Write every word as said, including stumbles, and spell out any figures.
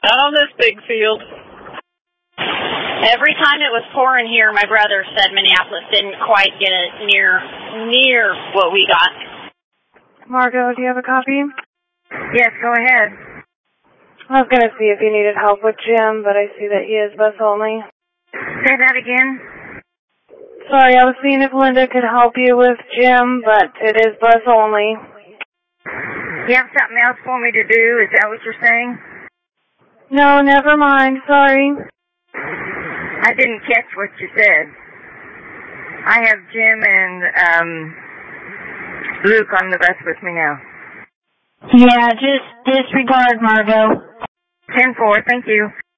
Not on this big field. Every time it was pouring here, my brother said Minneapolis didn't quite get it near, near what we got. Margo, do you have a copy? Yes, go ahead. I was going to see if you needed help with Jim, but I see that he is bus only. Say that again? Sorry, I was seeing if Linda could help you with Jim, but it is bus only. You have something else for me to do? Is that what you're saying? No, never mind. Sorry. I didn't catch what you said. I have Jim and um, Luke on the bus with me now. Yeah, just disregard, Margo. ten four, thank you.